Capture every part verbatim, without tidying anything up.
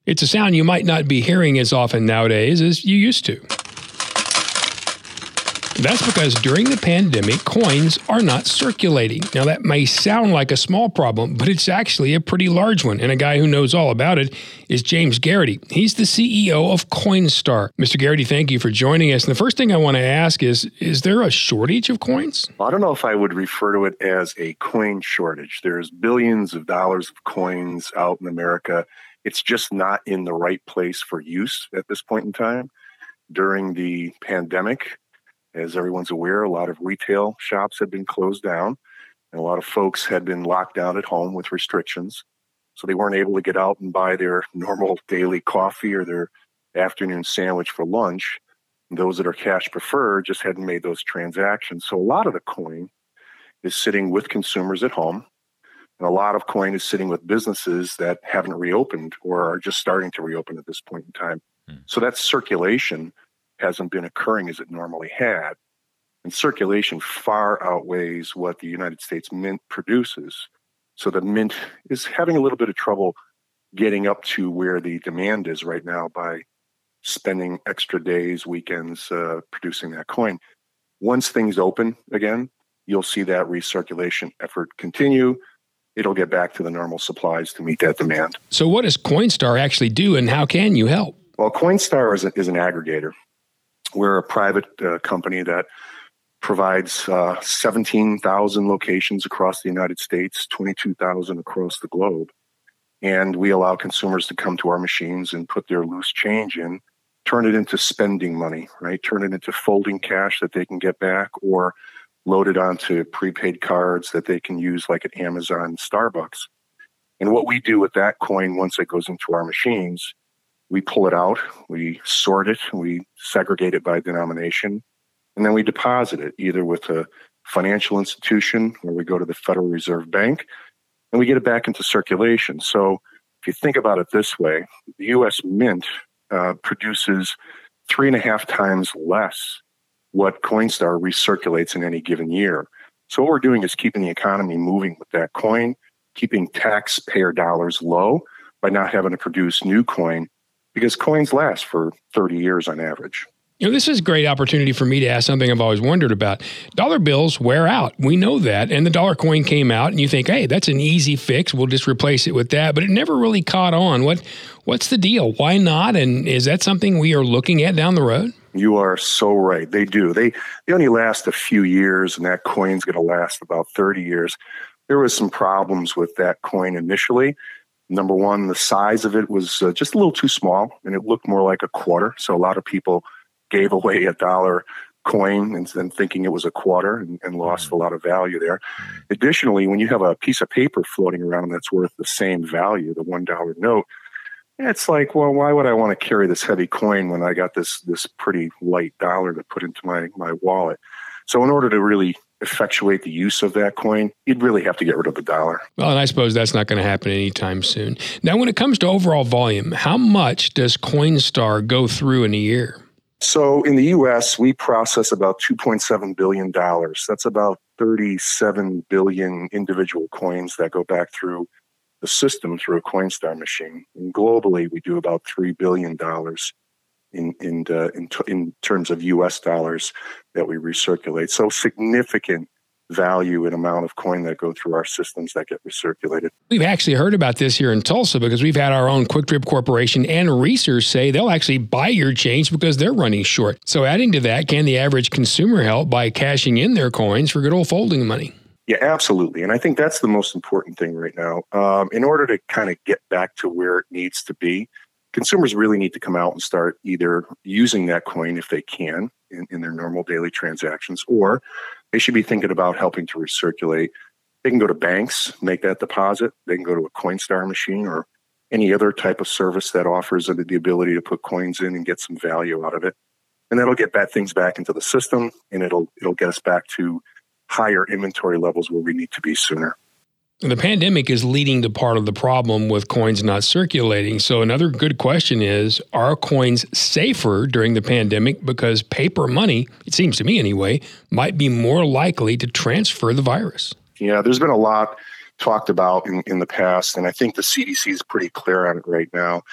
It's a sound you might not be hearing as often nowadays as you used to. That's because during the pandemic, coins are not circulating. Now, that may sound like a small problem, but it's actually a pretty large one. And a guy who knows all about it is James Garrity. He's the C E O of Coinstar. Mister Garrity, thank you for joining us. And the first thing I want to ask is, is there a shortage of coins? Well, I don't know if I would refer to it as a coin shortage. There's billions of dollars of coins out in America. It's just not in the right place for use at this point in time. During the pandemic, as everyone's aware, a lot of retail shops had been closed down, and a lot of folks had been locked down at home with restrictions. So they weren't able to get out and buy their normal daily coffee or their afternoon sandwich for lunch. And those that are cash preferred just hadn't made those transactions. So a lot of the coin is sitting with consumers at home, and a lot of coin is sitting with businesses that haven't reopened or are just starting to reopen at this point in time. Hmm. So that circulation hasn't been occurring as it normally had. And circulation far outweighs what the United States Mint produces. So the Mint is having a little bit of trouble getting up to where the demand is right now by spending extra days, weekends, uh, producing that coin. Once things open again, you'll see that recirculation effort continue. It'll get back to the normal supplies to meet that demand. So what does Coinstar actually do, and how can you help? Well, Coinstar is, a, is an aggregator. We're a private uh, company that provides uh, seventeen thousand locations across the United States, twenty-two thousand across the globe. And we allow consumers to come to our machines and put their loose change in, turn it into spending money, right? Turn it into folding cash that they can get back, or load it onto prepaid cards that they can use like at Amazon and Starbucks. And what we do with that coin once it goes into our machines, we pull it out, we sort it, we segregate it by denomination, and then we deposit it either with a financial institution where we go to the Federal Reserve Bank, and we get it back into circulation. So if you think about it this way, the U S Mint uh, produces three and a half times less what Coinstar recirculates in any given year. So what we're doing is keeping the economy moving with that coin, keeping taxpayer dollars low by not having to produce new coin, because coins last for thirty years on average. You know, this is a great opportunity for me to ask something I've always wondered about. Dollar bills wear out. We know that. And the dollar coin came out, and you think, hey, that's an easy fix. We'll just replace it with that. But it never really caught on. What, What's the deal? Why not? And is that something we are looking at down the road? You are so right. They do. They, they only last a few years, and that coin's going to last about thirty years. There was some problems with that coin initially. Number one, the size of it was uh, just a little too small, and it looked more like a quarter. So a lot of people gave away a dollar coin and then thinking it was a quarter and, and lost a lot of value there. Additionally, when you have a piece of paper floating around that's worth the same value, the one dollar note, it's like, well, why would I want to carry this heavy coin when I got this this pretty light dollar to put into my, my wallet? So in order to really effectuate the use of that coin, you'd really have to get rid of the dollar. Well, and I suppose that's not going to happen anytime soon. Now, when it comes to overall volume, how much does Coinstar go through in a year? So in the U S, we process about two point seven billion dollars. That's about thirty-seven billion individual coins that go back through the system through a Coinstar machine. And globally, we do about three billion dollars in in, uh, in, t- in terms of U S dollars that we recirculate. So significant value and amount of coin that go through our systems that get recirculated. We've actually heard about this here in Tulsa because we've had our own Quick Trip Corporation and Research say they'll actually buy your change because they're running short. So adding to that, can the average consumer help by cashing in their coins for good old folding money? Yeah, absolutely. And I think that's the most important thing right now. Um, in order to kind of get back to where it needs to be, consumers really need to come out and start either using that coin if they can in, in their normal daily transactions, or they should be thinking about helping to recirculate. They can go to banks, make that deposit. They can go to a Coinstar machine or any other type of service that offers the ability to put coins in and get some value out of it. And that'll get bad things back into the system, and it'll it'll get us back to higher inventory levels where we need to be sooner. The pandemic is leading to part of the problem with coins not circulating. So another good question is, are coins safer during the pandemic because paper money, it seems to me anyway, might be more likely to transfer the virus? Yeah, there's been a lot talked about in, in the past, and I think the C D C is pretty clear on it right now.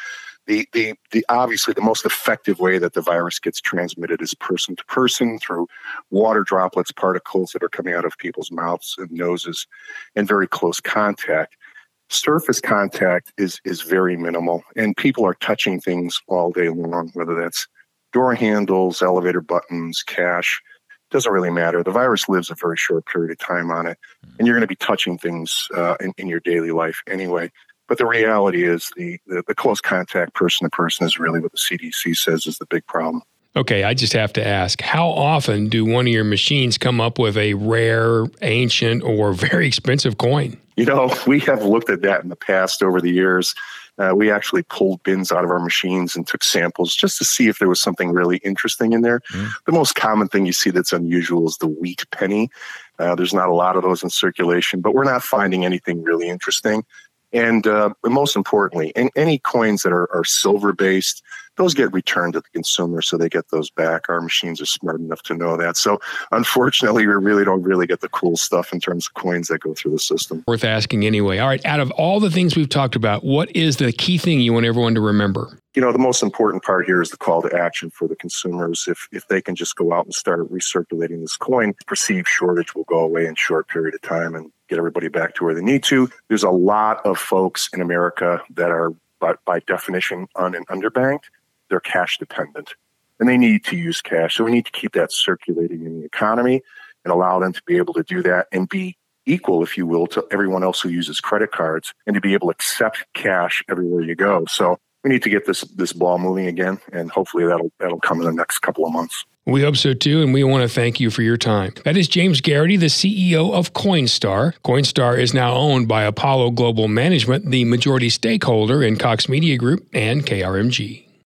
The, the, the obviously the most effective way that the virus gets transmitted is person to person through water droplets, particles that are coming out of people's mouths and noses, and very close contact. Surface contact is is very minimal, and people are touching things all day long, whether that's door handles, elevator buttons, cash. Doesn't really matter. The virus lives a very short period of time on it, and you're going to be touching things uh, in, in your daily life anyway. But the reality is the, the, the close contact person to person is really what the C D C says is the big problem. Okay, I just have to ask, how often do one of your machines come up with a rare, ancient, or very expensive coin? You know, we have looked at that in the past over the years. Uh, we actually pulled bins out of our machines and took samples just to see if there was something really interesting in there. Mm. The most common thing you see that's unusual is the wheat penny. Uh, there's not a lot of those in circulation, but we're not finding anything really interesting. And uh, most importantly, in, any coins that are, are silver-based, those get returned to the consumer, so they get those back. Our machines are smart enough to know that. So unfortunately, we really don't really get the cool stuff in terms of coins that go through the system. Worth asking anyway. All right, out of all the things we've talked about, what is the key thing you want everyone to remember? You know, the most important part here is the call to action for the consumers. If if they can just go out and start recirculating this coin, perceived shortage will go away in a short period of time and get everybody back to where they need to. There's a lot of folks in America that are, by, by definition, un- and underbanked. They're cash dependent, and they need to use cash. So we need to keep that circulating in the economy and allow them to be able to do that and be equal, if you will, to everyone else who uses credit cards, and to be able to accept cash everywhere you go. So we need to get this this ball moving again, and hopefully that'll that'll come in the next couple of months. We hope so too, and we want to thank you for your time. That is James Garrity, the C E O of Coinstar. Coinstar is now owned by Apollo Global Management, the majority stakeholder in Cox Media Group and K R M G.